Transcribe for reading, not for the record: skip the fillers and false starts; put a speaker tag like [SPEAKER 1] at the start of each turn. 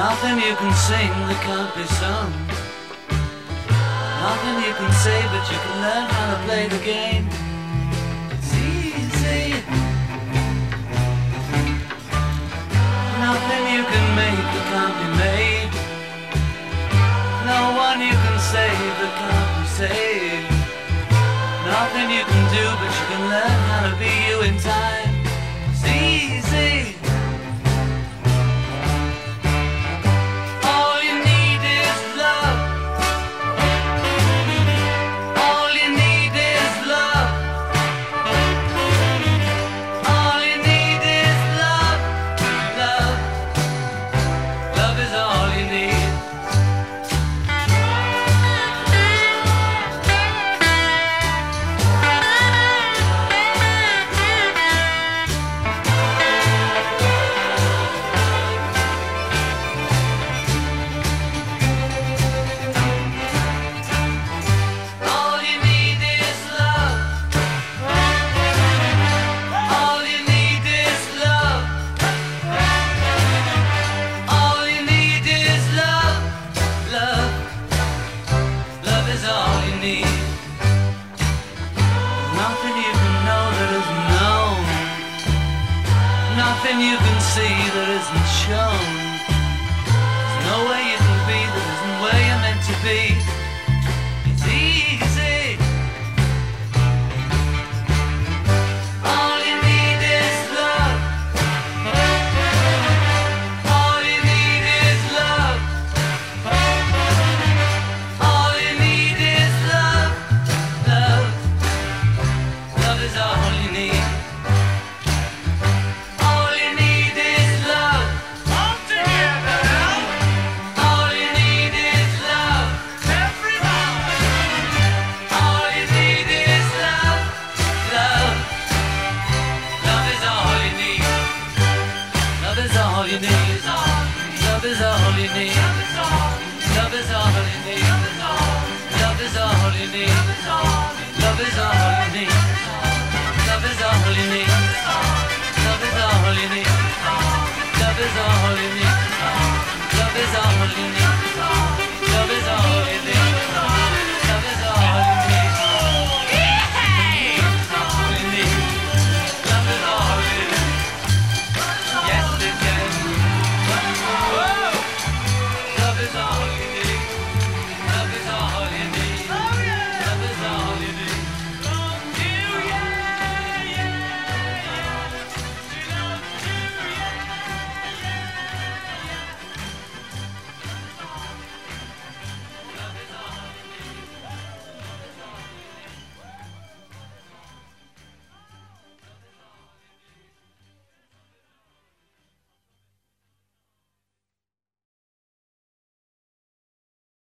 [SPEAKER 1] Nothing you can sing that can't be sung. Nothing you can say, but you can learn how to play the game. It's easy. Nothing you can make that can't be made. No one you can save that can't be saved. Nothing you can do, but you can learn how to be you in time. It's easy. All you need is love. All you need is love. All you need is love. Love. Love is all you need. Nothing you can see that isn't shown. There's no way you can be that isn't where you're meant to be. It's easy. All you need is love. All you need is love. All you need is love. Love. Love is all you need. All you need. Love is all you need. Love is all you need. Love is all you need. Love is all you need. Love is all you need. Love is all you need. Love is all you need. Love is all you need.